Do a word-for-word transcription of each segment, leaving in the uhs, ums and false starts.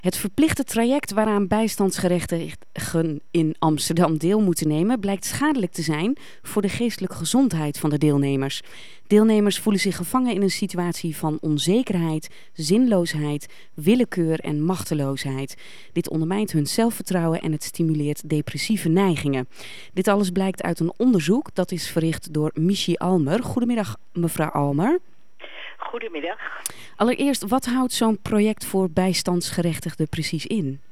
Het verplichte traject waaraan bijstandsgerechtigden in Amsterdam deel moeten nemen blijkt schadelijk te zijn voor de geestelijke gezondheid van de deelnemers. Deelnemers voelen zich gevangen in een situatie van onzekerheid, zinloosheid, willekeur en machteloosheid. Dit ondermijnt hun zelfvertrouwen en het stimuleert depressieve neigingen. Dit alles blijkt uit een onderzoek dat is verricht door Michi Almer. Goedemiddag, mevrouw Almer. Goedemiddag. Allereerst, wat houdt zo'n project voor bijstandsgerechtigden precies in?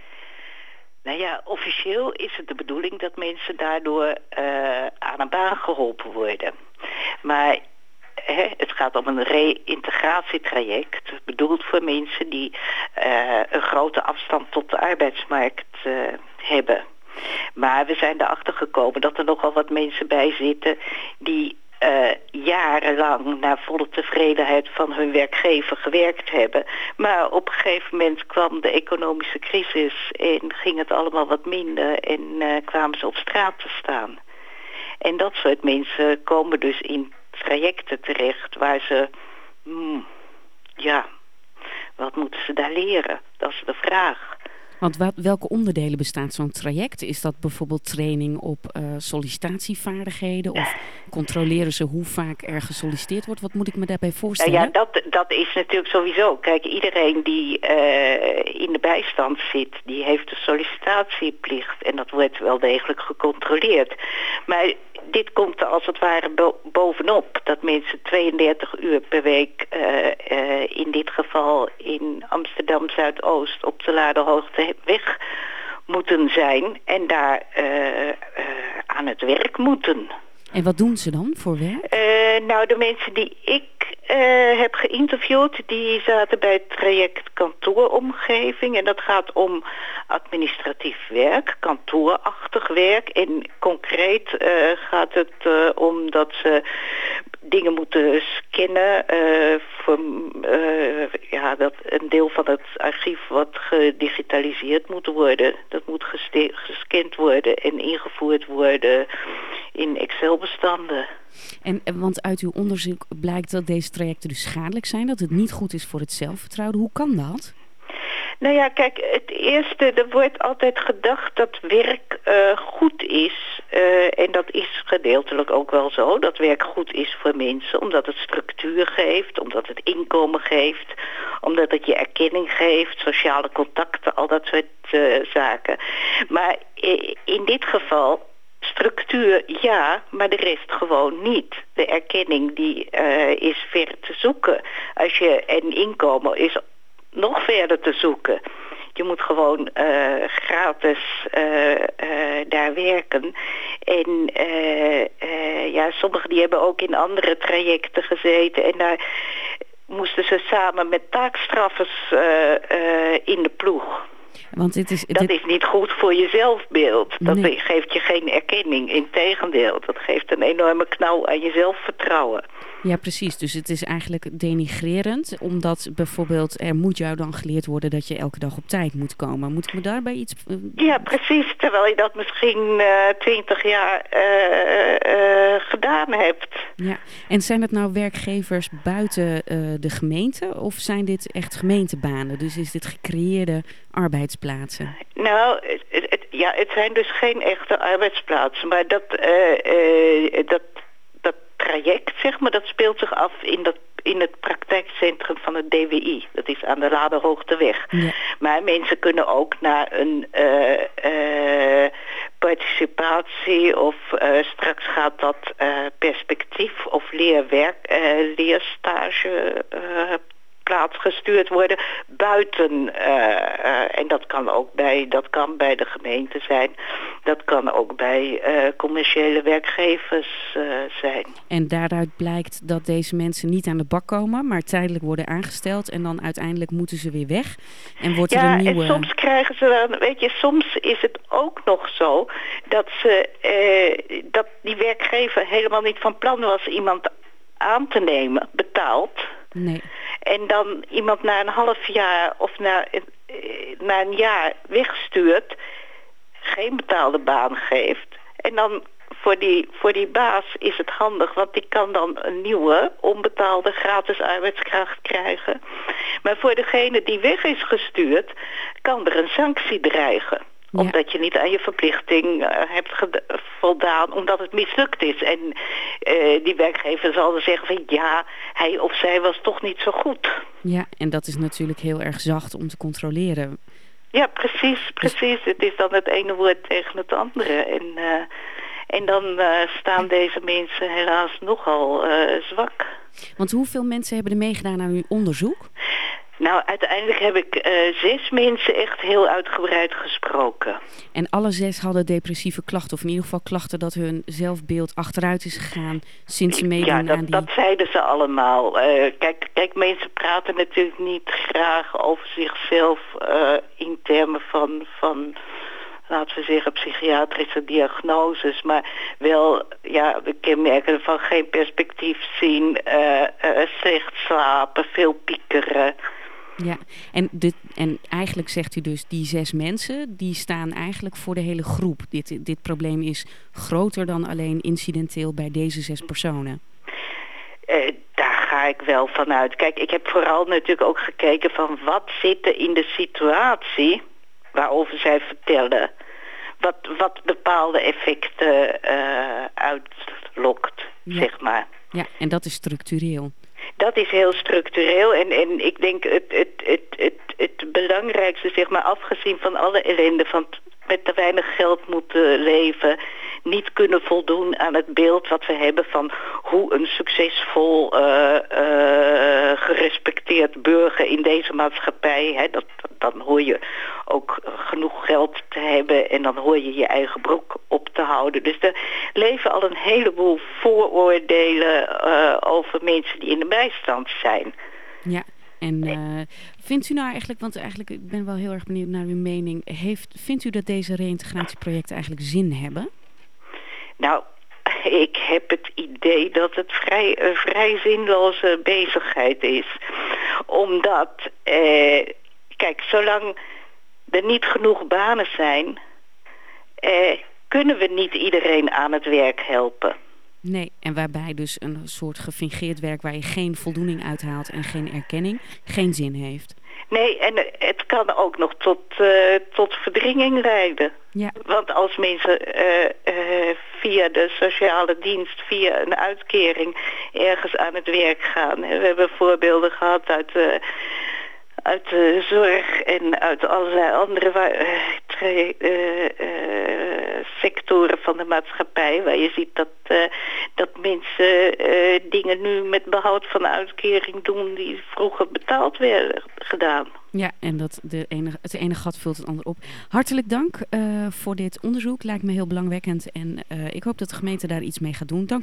Nou ja, officieel is het de bedoeling dat mensen daardoor uh, aan een baan geholpen worden. Maar hè, het gaat om een reïntegratietraject, bedoeld voor mensen die uh, een grote afstand tot de arbeidsmarkt uh, hebben. Maar we zijn erachter gekomen dat er nogal wat mensen bij zitten die Uh, jarenlang naar volle tevredenheid van hun werkgever gewerkt hebben. Maar op een gegeven moment kwam de economische crisis en ging het allemaal wat minder en uh, kwamen ze op straat te staan. En dat soort mensen komen dus in trajecten terecht waar ze, hmm, ja, wat moeten ze daar leren? Dat is de vraag. Want wat, welke onderdelen bestaat zo'n traject? Is dat bijvoorbeeld training op uh, sollicitatievaardigheden? Of controleren ze hoe vaak er gesolliciteerd wordt? Wat moet ik me daarbij voorstellen? Nou ja, dat, dat is natuurlijk sowieso. Kijk, iedereen die uh, in de bijstand zit, die heeft een sollicitatieplicht. En dat wordt wel degelijk gecontroleerd. Maar dit komt er als het ware bo- bovenop. Dat mensen tweeëndertig uur per week, uh, uh, in dit geval in Amsterdam Zuidoost, op de Laarderhoogteweg moeten zijn. En daar uh, uh, aan het werk moeten. En wat doen ze dan voor werk? Uh, nou, de mensen die ik uh, heb geïnterviewd, die zaten bij het traject kantooromgeving. En dat gaat om administratief werk, kantoorachtig werk. En concreet uh, gaat het uh, om dat ze dingen moeten scannen. Uh, voor, uh, ja, dat een deel van het archief wat gedigitaliseerd moet worden. Dat moet geste- gescand worden en ingevoerd worden in Excel-bestanden. En, want uit uw onderzoek blijkt dat deze trajecten dus schadelijk zijn, dat het niet goed is voor het zelfvertrouwen. Hoe kan dat? Nou ja, kijk, het eerste, er wordt altijd gedacht dat werk uh, goed is. Uh, en dat is gedeeltelijk ook wel zo, dat werk goed is voor mensen. Omdat het structuur geeft, omdat het inkomen geeft, omdat het je erkenning geeft, sociale contacten, al dat soort uh, zaken. Maar in dit geval, structuur ja, maar de rest gewoon niet. De erkenning die uh, is ver te zoeken. Als je, en inkomen is nog verder te zoeken. Je moet gewoon uh, gratis uh, uh, daar werken. En uh, uh, ja, sommigen die hebben ook in andere trajecten gezeten. En daar moesten ze samen met taakstraffers uh, uh, in de ploeg. Want dit is, dit... Dat is niet goed voor je zelfbeeld. Dat Nee. geeft je geen erkenning. Integendeel, dat geeft een enorme knauw aan je zelfvertrouwen. Ja, precies. Dus het is eigenlijk denigrerend, omdat bijvoorbeeld er moet jou dan geleerd worden dat je elke dag op tijd moet komen. Moet ik me daarbij iets... Uh... Ja, precies. Terwijl je dat misschien twintig uh, jaar uh, uh, gedaan hebt. Ja. En zijn het nou werkgevers buiten uh, de gemeente of zijn dit echt gemeentebanen? Dus is dit gecreëerde arbeidsplaatsen? Nou, het, het, ja, het zijn dus geen echte arbeidsplaatsen, maar dat, uh, uh, dat traject, zeg maar, dat speelt zich af in, dat, in het praktijkcentrum van het D W I. Dat is aan de Laarderhoogteweg. Ja. Maar mensen kunnen ook naar een uh, uh, participatie of uh, straks gaat dat uh, perspectief of leerwerk, uh, leerstage uh, plaats gestuurd worden buiten. Uh, uh, en dat kan ook bij, dat kan bij de gemeente zijn. Dat kan ook bij uh, commerciële werkgevers uh, zijn. En daaruit blijkt dat deze mensen niet aan de bak komen, maar tijdelijk worden aangesteld en dan uiteindelijk moeten ze weer weg. En wordt ja, er een nieuwe... en soms krijgen ze dan, weet je, soms is het ook nog zo dat ze, uh, dat die werkgever helemaal niet van plan was iemand aan te nemen, betaald. Nee. En dan iemand na een half jaar of na, na een jaar wegstuurt, geen betaalde baan geeft. En dan voor die, voor die baas is het handig, want die kan dan een nieuwe onbetaalde gratis arbeidskracht krijgen. Maar voor degene die weg is gestuurd, kan er een sanctie dreigen. Ja. Omdat je niet aan je verplichting uh, hebt voldaan, omdat het mislukt is. En uh, die werkgever zal dan zeggen van ja, hij of zij was toch niet zo goed. Ja, en dat is natuurlijk heel erg zacht om te controleren. Ja, precies, precies. Dus het is dan het ene woord tegen het andere. En, uh, en dan uh, staan deze mensen helaas nogal uh, zwak. Want hoeveel mensen hebben er meegedaan aan uw onderzoek? Nou, uiteindelijk heb ik uh, zes mensen echt heel uitgebreid gesproken. En alle zes hadden depressieve klachten, of in ieder geval klachten dat hun zelfbeeld achteruit is gegaan sinds ze meedoen ja, dat, aan die... dat zeiden ze allemaal. Uh, kijk, kijk, mensen praten natuurlijk niet graag over zichzelf uh, in termen van... van laten we zeggen, psychiatrische diagnoses, maar wel, ja, we kenmerken van geen perspectief zien, uh, uh, slecht slapen, veel piekeren. Ja, en, dit, en eigenlijk zegt u dus, die zes mensen, die staan eigenlijk voor de hele groep. Dit, dit probleem is groter dan alleen incidenteel bij deze zes personen. Uh, daar ga ik wel van uit. Kijk, ik heb vooral natuurlijk ook gekeken van wat zit er in de situatie waarover zij vertellen. Wat, wat bepaalde effecten uh, uitlokt, ja. zeg maar. Ja, en dat is structureel. Dat is heel structureel en, en ik denk het, het, het, het, het belangrijkste, zeg maar, afgezien van alle ellende, van met te weinig geld moeten leven, niet kunnen voldoen aan het beeld wat we hebben van hoe een succesvol, uh, uh, gerespecteerd burger in deze maatschappij, hè, dat, dan hoor je ook genoeg geld te hebben en dan hoor je je eigen broek op te houden. Dus er leven al een heleboel vooroordelen uh, over mensen die in de bijstand zijn. Ja. En uh, vindt u nou eigenlijk, want eigenlijk ik ben wel heel erg benieuwd naar uw mening. Heeft, vindt u dat deze reïntegratieprojecten eigenlijk zin hebben? Nou, ik heb het idee dat het vrij, een vrij zinloze bezigheid is. Omdat, eh, kijk, zolang er niet genoeg banen zijn, eh, kunnen we niet iedereen aan het werk helpen. Nee, en waarbij dus een soort gefingeerd werk waar je geen voldoening uithaalt en geen erkenning, geen zin heeft. Nee, en het kan ook nog tot, uh, tot verdringing leiden. Ja. Want als mensen uh, uh, via de sociale dienst, via een uitkering ergens aan het werk gaan. We hebben voorbeelden gehad uit de, uit de zorg en uit allerlei andere uh, uh, uh, sectoren van de maatschappij. Waar je ziet dat, uh, dat mensen uh, dingen nu met behoud van uitkering doen die vroeger betaald werden gedaan. Ja, en dat de ene, het ene gat vult het ander op. Hartelijk dank uh, voor dit onderzoek. Lijkt me heel belangwekkend. En uh, ik hoop dat de gemeente daar iets mee gaat doen. Dank